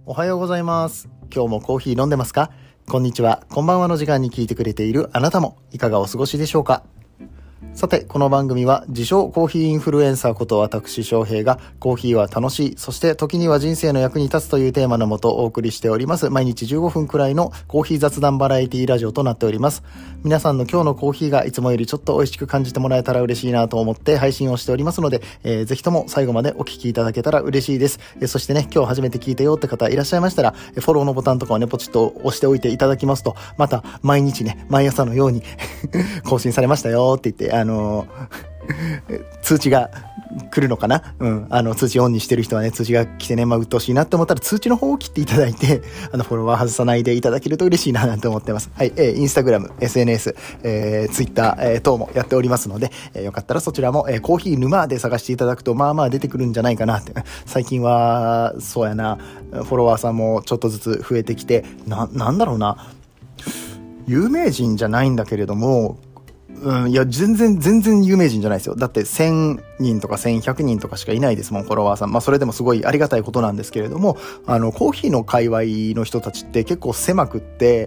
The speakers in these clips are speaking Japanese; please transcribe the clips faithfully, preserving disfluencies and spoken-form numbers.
おはようございます。今日もコーヒー飲んでますか？こんにちは、こんばんはの時間に聞いてくれているあなたもいかがお過ごしでしょうか？さて、この番組は自称コーヒーインフルエンサーこと私翔平がコーヒーは楽しい、そして時には人生の役に立つというテーマのもとお送りしております毎日じゅうごふんくらいのコーヒー雑談バラエティラジオとなっております。皆さんの今日のコーヒーがいつもよりちょっと美味しく感じてもらえたら嬉しいなと思って配信をしておりますので、えー、ぜひとも最後までお聞きいただけたら嬉しいです。えー、そしてね、今日初めて聞いたよって方いらっしゃいましたら、フォローのボタンとかをねポチッと押しておいていただきますと、また毎日ね毎朝のように更新されましたよって言ってあのー通知が来るのかな、うん、あの通知オンにしてる人はね通知が来てね、まあ鬱陶しいなって思ったら通知の方を切っていただいて、あのフォロワー外さないでいただけると嬉しいななんて思ってます。はい、えー、インスタグラム、エスエヌエス、えー、ツイッター、えー、等もやっておりますので、えー、よかったらそちらも、えー、コーヒー沼で探していただくとまあまあ出てくるんじゃないかなって。最近はそうやな、フォロワーさんもちょっとずつ増えてきて、な、なんだろうな、有名人じゃないんだけれども、うん、いや全然全然有名人じゃないですよ。だってせんにんとかせんひゃくにんとかしかいないですもん、フォロワーさん。まあそれでもすごいありがたいことなんですけれども、あのコーヒーの界隈の人たちって結構狭くって、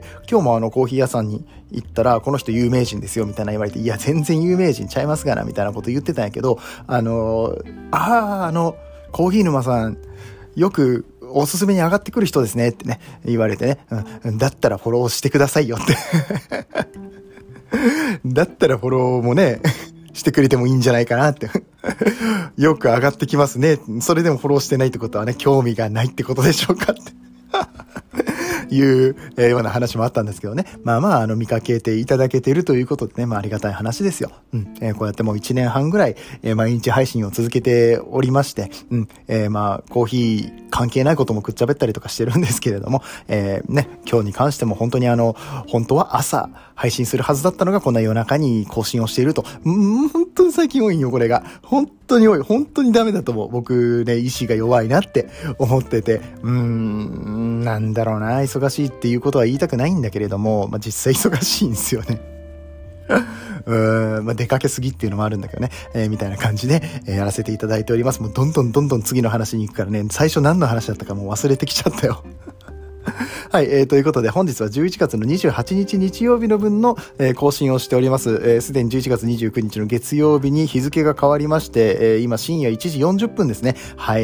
今日もあのコーヒー屋さんに行ったらこの人有名人ですよみたいな言われて、いや全然有名人ちゃいますがなみたいなこと言ってたんやけど、あのあああのコーヒー沼さんよくおすすめに上がってくる人ですねってね言われてね、うん、だったらフォローしてくださいよってだったらフォローもねしてくれてもいいんじゃないかなってよく上がってきますね。それでもフォローしてないってことはね、興味がないってことでしょうかっていう、えー、ような話もあったんですけどね。まあまあ、あの、見かけていただけているということでね、まあありがたい話ですよ。うん。えー、こうやってもういちねんはんぐらい、えー、毎日配信を続けておりまして、うん。えー、まあ、コーヒー関係ないこともくっちゃべったりとかしてるんですけれども、えー、ね、今日に関しても本当にあの、本当は朝配信するはずだったのがこんな夜中に更新をしていると。うん、本当に最近多いよ、これが。本当に多い。本当にダメだと思う。僕ね、意志が弱いなって思ってて、うーん、なんだろうな、忙しいっていうことは言いたくないんだけれども、まあ、実際忙しいんですよね。うーん、まあ、出かけすぎっていうのもあるんだけどね、えー、みたいな感じで、えー、やらせていただいております。もうどんどんどんどん次の話に行くからね、最初何の話だったかもう忘れてきちゃったよ。はい、えー、ということで本日はじゅういちがつのにじゅうはちにち日曜日の分の、えー、更新をしております。えー、すでにじゅういちがつにじゅうくにちの月曜日に日付が変わりまして、えー、今深夜いちじよんじゅっぷんですね。はい、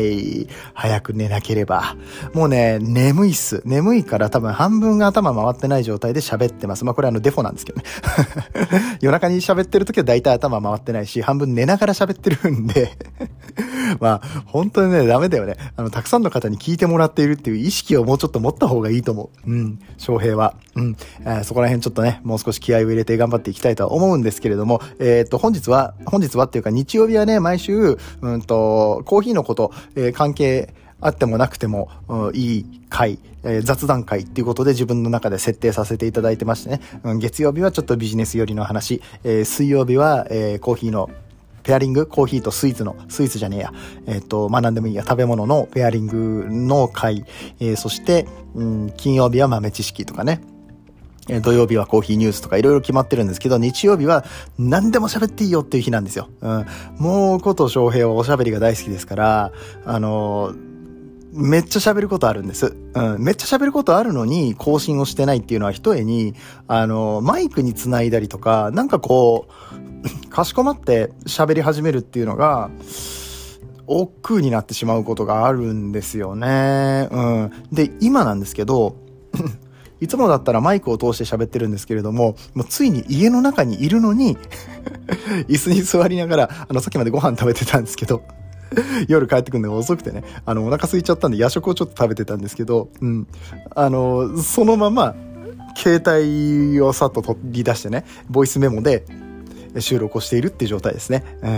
早く寝なければ。もうね、眠いっす。眠いから多分半分が頭回ってない状態で喋ってます。まあこれはあのデフォなんですけどね。夜中に喋ってるときは大体頭回ってないし、半分寝ながら喋ってるんで。まあ本当にね、ダメだよね。あの、たくさんの方に聞いてもらっているっていう意識をもうちょっと持った方がいいと思う。うん、翔平は。うん、えー、そこら辺ちょっとね、もう少し気合を入れて頑張っていきたいとは思うんですけれども、えっと、本日は、本日はっていうか日曜日はね、毎週、うんと、コーヒーのこと、えー、関係あってもなくても、うん、いい回、えー、雑談会っていうことで自分の中で設定させていただいてましてね、うん、月曜日はちょっとビジネス寄りの話、えー、水曜日は、えー、コーヒーのペアリング、コーヒーとスイーツの、スイーツじゃねえや。えっと、まあ、なんでもいいや。食べ物のペアリングの回。えー、そして、うん、金曜日は豆知識とかね。えー、土曜日はコーヒーニュースとかいろいろ決まってるんですけど、日曜日は何でも喋っていいよっていう日なんですよ。うん。もうこと翔平はおしゃべりが大好きですから、あのー、めっちゃ喋ることあるんです。うん。めっちゃ喋ることあるのに更新をしてないっていうのは一重に、あのー、マイクにつないだりとか、なんかこう、かしこまって喋り始めるっていうのが億劫になってしまうことがあるんですよね。うん。で、今なんですけど、いつもだったらマイクを通して喋ってるんですけれども、もうついに家の中にいるのに、椅子に座りながら、あの、さっきまでご飯食べてたんですけど、夜帰ってくるのが遅くてね、あの、お腹空いちゃったんで夜食をちょっと食べてたんですけど、うん。あの、そのまま、携帯をさっと取り出してね、ボイスメモで収録をしているっていう状態ですね。うん、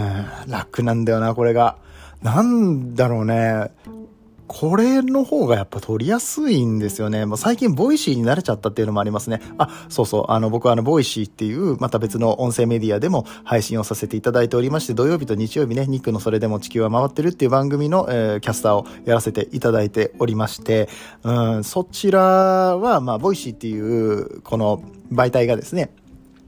楽なんだよな、これが。なんだろうね。これの方がやっぱ撮りやすいんですよね。もう最近ボイシーに慣れちゃったっていうのもありますね。あ、そうそう。あの僕はあのボイシーっていうまた別の音声メディアでも配信をさせていただいておりまして、土曜日と日曜日ね、ニックのそれでも地球は回ってるっていう番組の、えー、キャスターをやらせていただいておりまして、うん、そちらはまあボイシーっていうこの媒体がですね、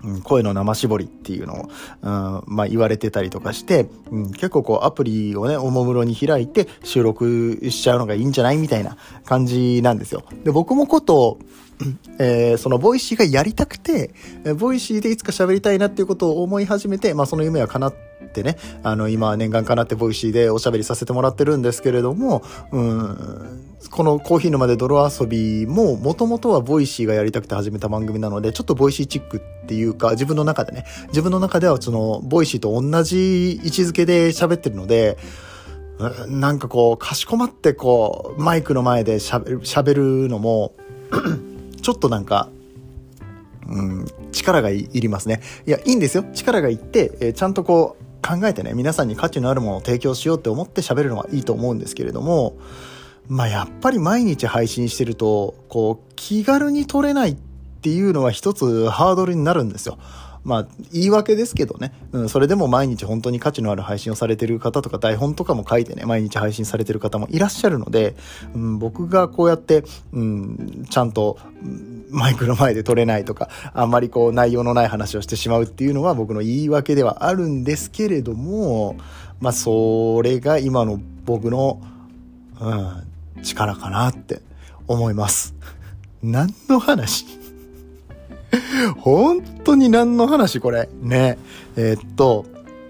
うん、声の生絞りっていうのを、うん、まあ言われてたりとかして、うん、結構こうアプリをね、おもむろに開いて収録しちゃうのがいいんじゃないみたいな感じなんですよ。で、僕もこと、えー、そのボイシーがやりたくて、ボイシーでいつか喋りたいなっていうことを思い始めて、まあその夢は叶ってね、あの今念願叶ってボイシーでおしゃべりさせてもらってるんですけれども、うん、このコーヒー沼で泥遊びももともとはボイシーがやりたくて始めた番組なので、ちょっとボイシーチックっていうか、自分の中でね、自分の中ではそのボイシーと同じ位置づけで喋ってるので、なんかこうかしこまってこうマイクの前で喋る、喋るのもちょっとなんか、うん、力がいりますね。いや、いいんですよ。力がいって、えー、ちゃんとこう考えてね、皆さんに価値のあるものを提供しようって思って喋るのはいいと思うんですけれども、まあやっぱり毎日配信してると、こう気軽に撮れないっていうのは一つハードルになるんですよ。まあ言い訳ですけどね、うん、それでも毎日本当に価値のある配信をされてる方とか、台本とかも書いてね毎日配信されてる方もいらっしゃるので、うん、僕がこうやって、うん、ちゃんとマイクの前で撮れないとか、あんまりこう内容のない話をしてしまうっていうのは僕の言い訳ではあるんですけれども、まあそれが今の僕の、うん、力かなって思います。何の話本当に何の話これね。えー、っと、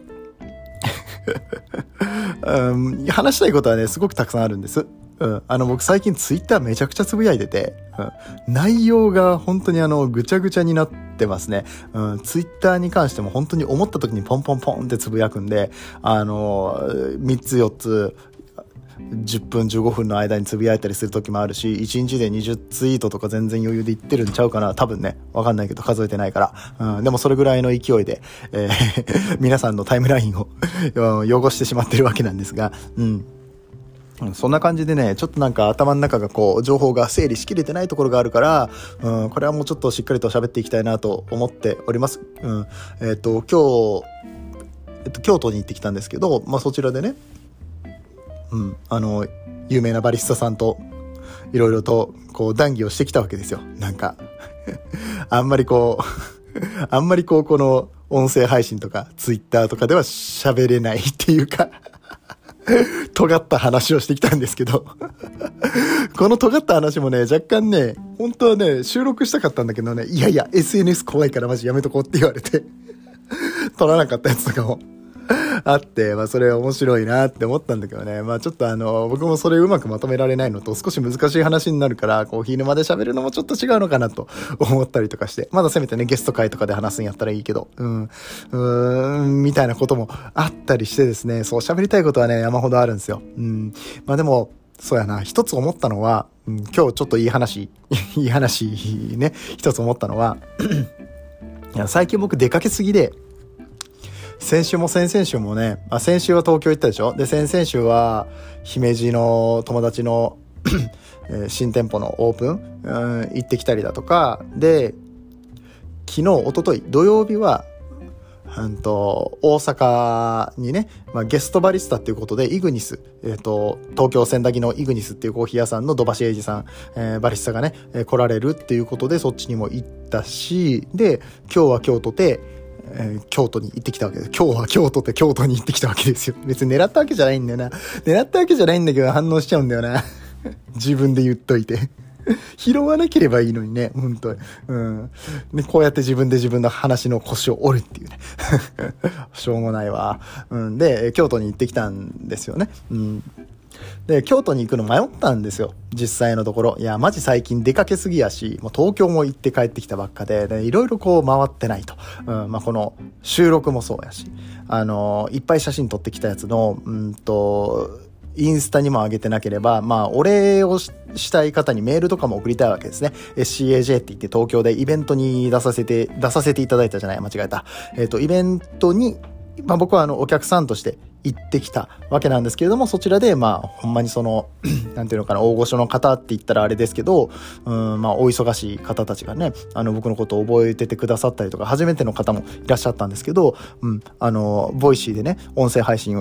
うん、話したいことはねすごくたくさんあるんです。うん、あの僕最近ツイッターめちゃくちゃつぶやいてて、うん、内容が本当にあのぐちゃぐちゃになってますね。うん、ツイッターに関しても本当に思った時にポンポンポンってつぶやくんで、あのみっつよっつじゅっぷんじゅうごふんの間につぶやいたりする時もあるし、いちにちでにじゅうツイートとか全然余裕でいってるんちゃうかな、多分ね、わかんないけど数えてないから、うん、でもそれぐらいの勢いで、えー、皆さんのタイムラインを汚してしまってるわけなんですが、うんそんな感じでね、ちょっとなんか頭の中がこう情報が整理しきれてないところがあるから、うん、これはもうちょっとしっかりと喋っていきたいなと思っております。うん、えっと今日、えっと京都に行ってきたんですけど、まあそちらでね、うん、あの有名なバリスタさんといろいろとこう談義をしてきたわけですよ。なんかあんまりこうあんまりこうこの音声配信とかツイッターとかでは喋れないっていうか尖った話をしてきたんですけどこの尖った話もね若干ね本当はね収録したかったんだけどね、いやいや エスエヌエス 怖いからマジやめとこうって言われて撮らなかったやつとかもあって、まあそれ面白いなって思ったんだけどね、まあちょっとあの僕もそれうまくまとめられないのと少し難しい話になるから、コーヒー沼で喋るのもちょっと違うのかなと思ったりとかして、まだせめてねゲスト会とかで話すんやったらいいけど、うんうーんみたいなこともあったりしてですね、そう喋りたいことはね山ほどあるんですよ。うんまあでもそうやな、一つ思ったのは、うん、今日ちょっといい話いい話ね一つ思ったのはいや最近僕出かけすぎで、先週も先々週もね、あ、先週は東京行ったでしょ。で、先々週は姫路の友達の、えー、新店舗のオープン、うん、行ってきたりだとか、で、昨日、一昨日土曜日は、うんと、大阪にね、まあ、ゲストバリスタっていうことで、イグニス、えっと、東京千駄木のイグニスっていうコーヒー屋さんの土橋英二さん、えー、バリスタがね、えー、来られるっていうことで、そっちにも行ったし、で、今日は京都で、えー、京都に行ってきたわけです。今日は京都って京都に行ってきたわけですよ。別に狙ったわけじゃないんだよな。狙ったわけじゃないんだけど反応しちゃうんだよな。自分で言っといて。拾わなければいいのにね、本当に。うん。で、こうやって自分で自分の話の腰を折るっていうね。しょうもないわ。うん。で、京都に行ってきたんですよね。うん。で、京都に行くの迷ったんですよ。実際のところ。いや、マジ最近出かけすぎやし、もう東京も行って帰ってきたばっかで、でいろいろこう回ってないと。うん、まあ、この収録もそうやし、あのー、いっぱい写真撮ってきたやつの、うんと、インスタにも上げてなければ、まあ、お礼をしたい方にメールとかも送りたいわけですね。エスシーエージェー って言って東京でイベントに出させて、出させていただいたじゃない、間違えた。えっと、イベントに、まあ僕はあのお客さんとして行ってきたわけなんですけれども、そちらでまあほんまにそのなんていうのかな、大御所の方って言ったらあれですけど、うんまあお忙しい方たちがね、あの僕のことを覚えててくださったりとか、初めての方もいらっしゃったんですけど、うんあのボイシーでね音声配信を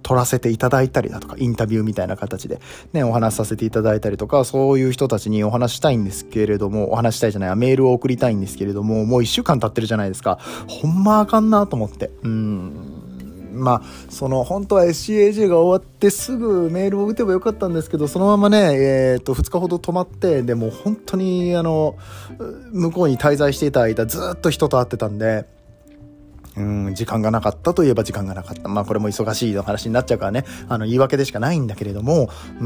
取らせていただいたりだとか、インタビューみたいな形でね、お話しさせていただいたりとか、そういう人たちにお話したいんですけれども、お話したいじゃない、メールを送りたいんですけれども、もう一週間経ってるじゃないですか。ほんまあかんなと思って。うーん。まあ、その本当は エスシーエージェー が終わってすぐメールを打てばよかったんですけど、そのままね、えー、とふつかほど止まって、でも本当にあの向こうに滞在していた間ずっと人と会ってたんで、うん、時間がなかったといえば時間がなかった。まあこれも忙しいの話になっちゃうからね、あの言い訳でしかないんだけれども、うん、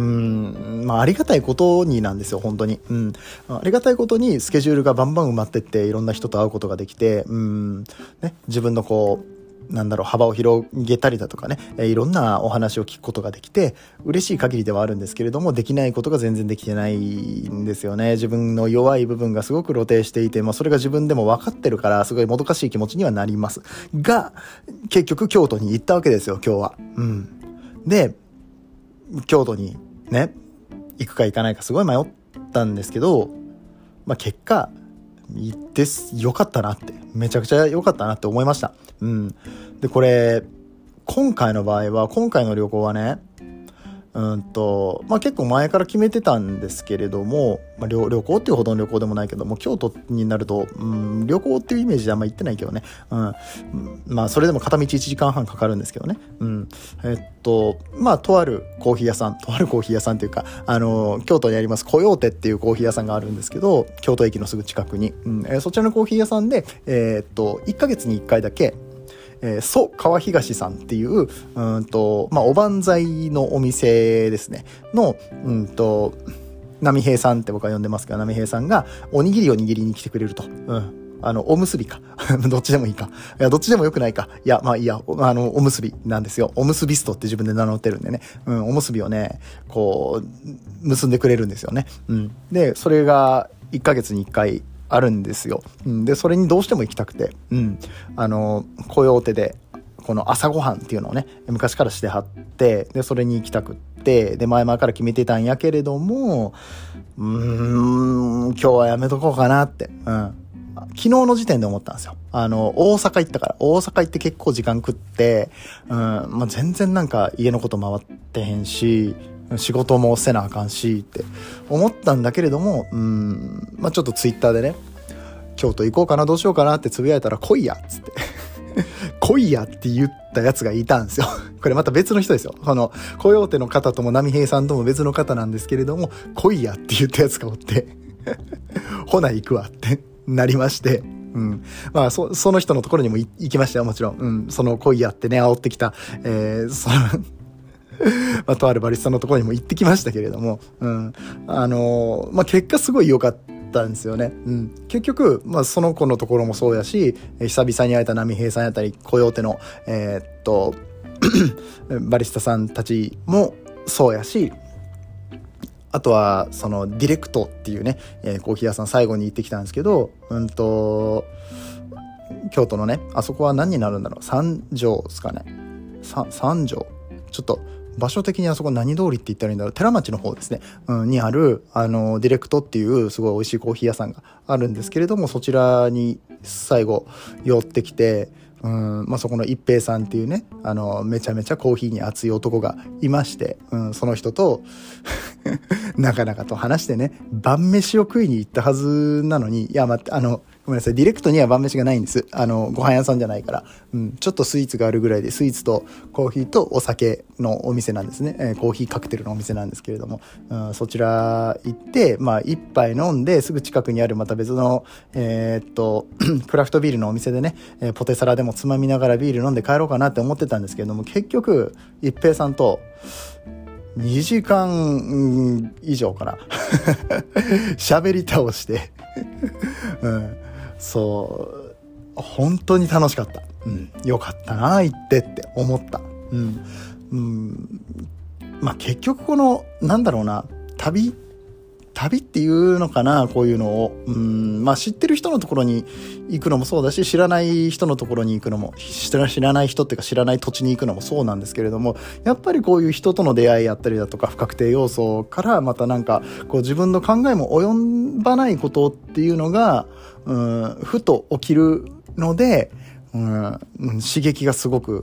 まあありがたいことになんですよ、本当に。うん、ありがたいことにスケジュールがバンバン埋まってって、いろんな人と会うことができて、うん、ね、自分のこう、なんだろう、幅を広げたりだとかね、えー、いろんなお話を聞くことができて嬉しい限りではあるんですけれども、できないことが全然できてないんですよね。自分の弱い部分がすごく露呈していて、まあ、それが自分でも分かってるからすごいもどかしい気持ちにはなりますが、結局京都に行ったわけですよ、今日は。うん。で、京都にね、行くか行かないかすごい迷ったんですけど、まあ、結果行ってよかったなって、めちゃくちゃ良かったなって思いました。うん。で、これ、今回の場合は、今回の旅行はね、うんと、まあ結構前から決めてたんですけれども、まあ、旅, 旅行っていうほどの旅行でもないけども、京都になると、うん、旅行っていうイメージであんま行ってないけどね。うん。まあそれでも片道いちじかんはんかかるんですけどね。うん。えっと、まあとあるコーヒー屋さん、とあるコーヒー屋さんっていうか、あの、京都にありますコヨーテっていうコーヒー屋さんがあるんですけど、京都駅のすぐ近くに。うんえー、そちらのコーヒー屋さんで、えー、っと、いっかげつにいっかいだけ、えー、蘇川東さんっていう、うんと、まあ、おばんざいのお店ですね。の、うんと、波平さんって僕は呼んでますけど、波平さんがおにぎりを握りに来てくれると。うん。あの、おむすびか。どっちでもいいか。いや、どっちでもよくないか。いや、まあいいや、あの、おむすびなんですよ。おむすびストって自分で名乗ってるんでね。うん、おむすびをね、こう、結んでくれるんですよね。うん。で、それがいっかげつにいっかい、あるんですよ。で、それにどうしても行きたくて、うん、あの、コヨーテで、この朝ごはんっていうのをね、昔からしてはって、で、それに行きたくって、で、前々から決めてたんやけれども、うーん、今日はやめとこうかなって、うん。昨日の時点で思ったんですよ。あの、大阪行ったから、大阪行って結構時間食って、うん、まあ、全然なんか家のこと回ってへんし、仕事もせなあかんしって思ったんだけれども、うーん、まあ、ちょっとツイッターでね、京都行こうかな、どうしようかなってつぶやいたら、来いやっつって来いやって言ったやつがいたんですよ。これまた別の人ですよ。このコヨーテの方とも波平さんとも別の方なんですけれども、来いやって言ったやつがおってほな行くわってなりまして、うん。まあ、そ、その人のところにも行きましたよ、もちろん。うん。その来いやってね、煽ってきた、えー、そのまあ、とあるバリスタのところにも行ってきましたけれども、うん。あのー、まあ、結果すごい良かったんですよね。うん。結局、まあ、その子のところもそうやし、久々に会えた波平さんやったり、コヨーテの、えー、っと、バリスタさんたちもそうやし、あとは、その、ディレクトっていうね、えー、コーヒー屋さん最後に行ってきたんですけど、うんと、京都のね、あそこは何になるんだろう、三条ですかね。さ三条ちょっと、場所的にあそこ何通りって言ったらいいんだろう、寺町の方ですね、うん、にある、あの、ディレクトっていうすごい美味しいコーヒー屋さんがあるんですけれども、そちらに最後寄ってきて、うん、まあ、そこの一平さんっていうね、あの、めちゃめちゃコーヒーに熱い男がいまして、うん、その人と、なかなかと話してね、晩飯を食いに行ったはずなのに、いや、待って、あの、ごめんなさい、ディレクトには晩飯がないんです。あの、ご飯屋さんじゃないから。うん、ちょっとスイーツがあるぐらいで、スイーツとコーヒーとお酒のお店なんですね。えー、コーヒーカクテルのお店なんですけれども、うん、そちら行って、まあ、一杯飲んで、すぐ近くにあるまた別の、えー、っと、クラフトビールのお店でね、えー、ポテサラでもつまみながらビール飲んで帰ろうかなって思ってたんですけれども、結局、一平さんと、にじかん以上かな喋り倒してうん、そう本当に楽しかった、うん、よかったな行ってって思った、うんうん、まあ結局このなんだろうな旅旅っていうのかな、こういうのを、うん、まあ知ってる人のところに行くのもそうだし、知らない人のところに行くのも、知らない人っていうか知らない土地に行くのもそうなんですけれども、やっぱりこういう人との出会いやったりだとか不確定要素からまたなんかこう自分の考えも及ばないことっていうのが、うん、ふと起きるので、うん、刺激がすごく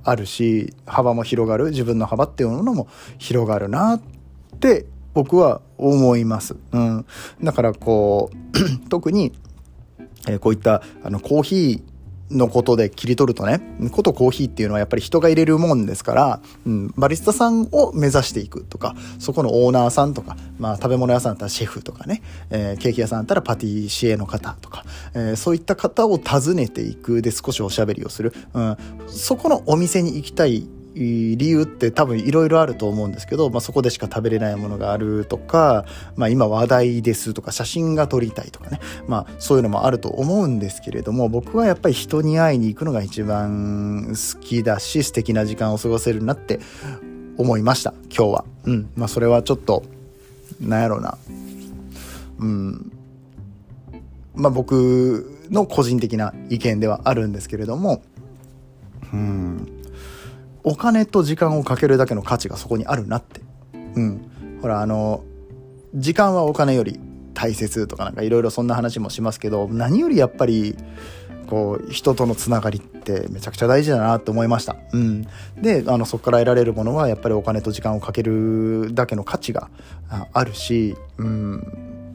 あるし、幅も広がる、自分の幅っていうものも広がるなって僕は思います。うん。だからこう特に、えー、こういったあのコーヒーのことで切り取るとね、ことコーヒーっていうのはやっぱり人が入れるもんですから、うん、バリスタさんを目指していくとか、そこのオーナーさんとか、まあ食べ物屋さんだったらシェフとかね、えー、ケーキ屋さんだったらパティシエの方とか、えー、そういった方を訪ねていくで少しおしゃべりをする、うん、そこのお店に行きたい理由って多分いろいろあると思うんですけど、まあ、そこでしか食べれないものがあるとか、まあ、今話題ですとか写真が撮りたいとかね、まあ、そういうのもあると思うんですけれども、僕はやっぱり人に会いに行くのが一番好きだし、素敵な時間を過ごせるなって思いました今日は。うん、まあそれはちょっとなんやろうな、うんまあ僕の個人的な意見ではあるんですけれども、うんお金と時間をかけるだけの価値がそこにあるなって。うん。ほら、あの、時間はお金より大切とかなんかいろいろそんな話もしますけど、何よりやっぱり、こう、人とのつながりってめちゃくちゃ大事だなって思いました。うん。で、あの、そこから得られるものはやっぱりお金と時間をかけるだけの価値があるし、うん。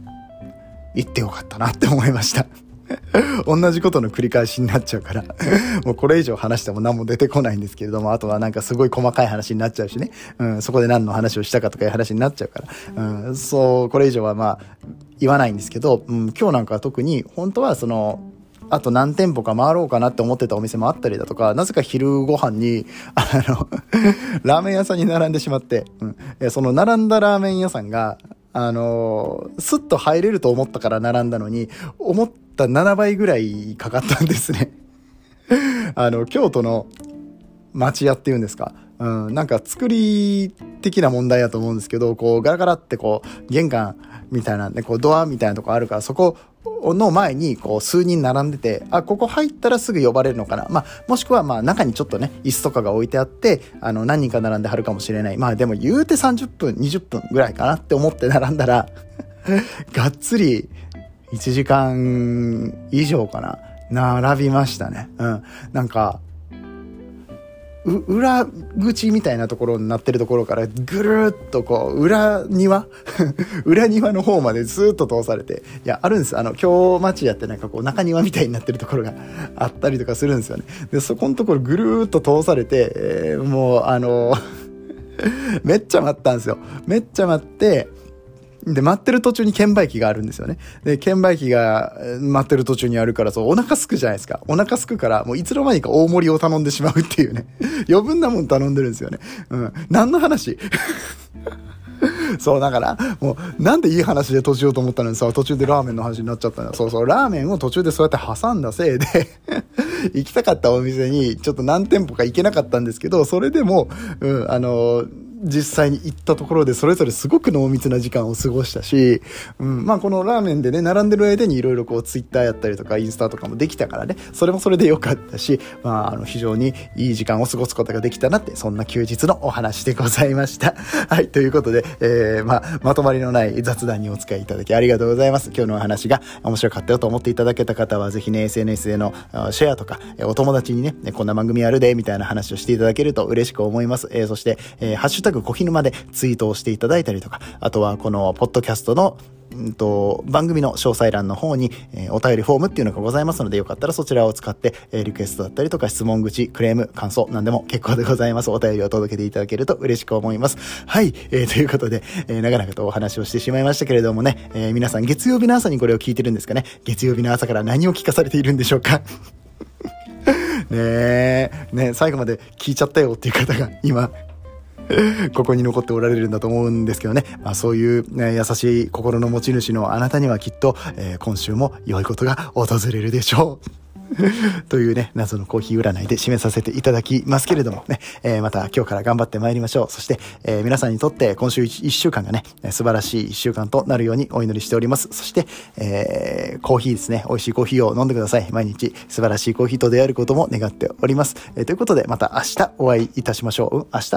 行ってよかったなって思いました。同じことの繰り返しになっちゃうからもうこれ以上話しても何も出てこないんですけれども、あとはなんかすごい細かい話になっちゃうしね、うん、そこで何の話をしたかとかいう話になっちゃうから、うん、そうこれ以上はまあ言わないんですけど、うん、今日なんかは特に本当はそのあと何店舗か回ろうかなって思ってたお店もあったりだとか、なぜか昼ご飯にあのラーメン屋さんに並んでしまって、うん、その並んだラーメン屋さんがあのー、スッと入れると思ったから並んだのに、思ったななばいぐらいかかったんですね。あの、京都の町屋っていうんですか。うん、なんか作り的な問題だと思うんですけど、こうガラガラってこう玄関みたいなね、こうドアみたいなとこあるから、そこの前にこう数人並んでて、あ、ここ入ったらすぐ呼ばれるのかな。まあ、もしくはまあ中にちょっとね、椅子とかが置いてあって、あの何人か並んではるかもしれない。まあでも言うてさんじゅっぷん、にじゅっぷんぐらいかなって思って並んだら、がっつりいちじかん以上かな。並びましたね。うん。なんか、う裏口みたいなところになってるところからぐるーっとこう裏庭裏庭の方までずーっと通されて、いやあるんです。あの京町屋ってなんかこう中庭みたいになってるところがあったりとかするんですよね。でそこのところぐるーっと通されて、えー、もうあのめっちゃ待ったんですよ。めっちゃ待って、で待ってる途中に券売機があるんですよね。で券売機が待ってる途中にあるから、そうお腹すくじゃないですか。お腹すくからもういつの間にか大盛りを頼んでしまうっていうね。余分なもん頼んでるんですよね。うん。何の話そうだからもうなんでいい話で閉じようと思ったのにさ、途中でラーメンの話になっちゃったんだ。そうそう、ラーメンを途中でそうやって挟んだせいで行きたかったお店にちょっと何店舗か行けなかったんですけど、それでも、うん、あのー実際に行ったところでそれぞれすごく濃密な時間を過ごしたし、うん、まあこのラーメンでね並んでる間にいろいろこうツイッターやったりとかインスタとかもできたからね、それもそれで良かったし、まああの非常にいい時間を過ごすことができたなって、そんな休日のお話でございました。はい、ということで、えー、まあまとまりのない雑談にお使いいただきありがとうございます。今日のお話が面白かったよと思っていただけた方はぜひね エスエヌエス でのシェアとかお友達にねこんな番組あるでみたいな話をしていただけると嬉しく思います。えー、そして、えー、ハッシュタグ小日沼でツイートをしていただいたりとか、あとはこのポッドキャストのうんと番組の詳細欄の方に、えー、お便りフォームっていうのがございますので、よかったらそちらを使って、えー、リクエストだったりとか質問口、クレーム、感想何でも結構でございます。お便りを届けていただけると嬉しく思います。はい、えー、ということで、えー、長々とお話をしてしまいましたけれどもね、えー、皆さん月曜日の朝にこれを聞いてるんですかね。月曜日の朝から何を聞かされているんでしょうかねえね、最後まで聞いちゃったよっていう方が今ここに残っておられるんだと思うんですけどね、まあ、そういう、ね、優しい心の持ち主のあなたにはきっと、えー、今週も良いことが訪れるでしょうというね、謎のコーヒー占いで締めさせていただきますけれどもね、えー、また今日から頑張ってまいりましょう。そして、えー、皆さんにとって今週いっしゅうかんがね、素晴らしいいっしゅうかんとなるようにお祈りしております。そして、えー、コーヒーですね、美味しいコーヒーを飲んでください。毎日素晴らしいコーヒーと出会えることも願っております。えー、ということでまた明日お会いいたしましょう。うん、明日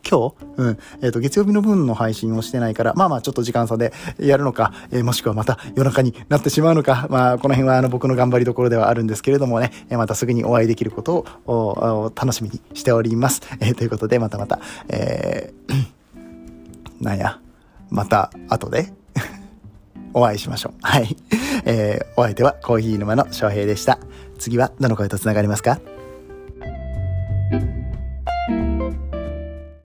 今日うん。えっと、月曜日の分の配信をしてないから、まあまあちょっと時間差でやるのか、えー、もしくはまた夜中になってしまうのか、まあこの辺はあの僕の頑張りどころではあるんですけれどもね、えー、またすぐにお会いできることを楽しみにしております。えー、ということでまたまた、えー、なんや、また後でお会いしましょう。はい。えー、お相手はコーヒー沼の翔平でした。次はどの声とつながりますか？